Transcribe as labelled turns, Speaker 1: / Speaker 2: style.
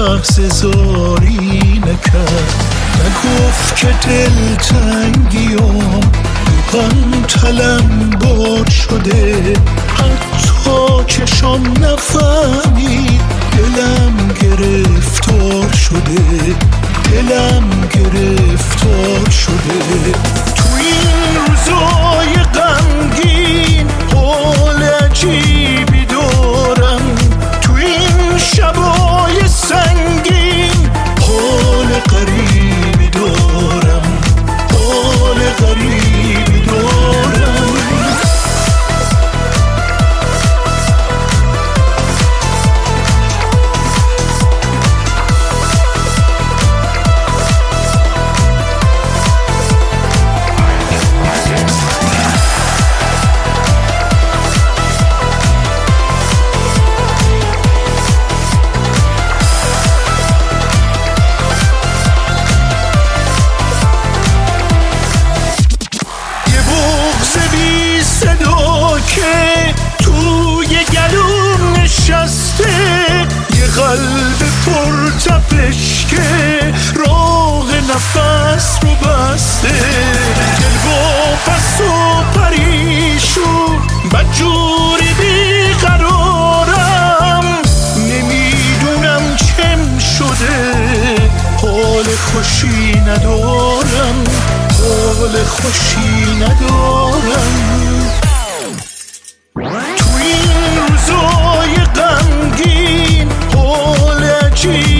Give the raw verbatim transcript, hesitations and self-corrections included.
Speaker 1: لحظه زاری نکرد، نگفت که دلتنگیام روغن تلم باد شده، حتی چشام نفهمید دلم گرفتار شده، دلم گرفتار شده. تو این روزای غمگین حال عجیبی دارم، تو این شبای سنگین حال غریبی دارم، حال غریبی دارم. قلب پر تپش که راه نفس رو بسته، دل واپس و پریشون بدجوری بیقرارم، نمیدونم چم شده، حال خوشی ندارم، حال خوشی ندارم. تو این روزای غمگین حال عجیب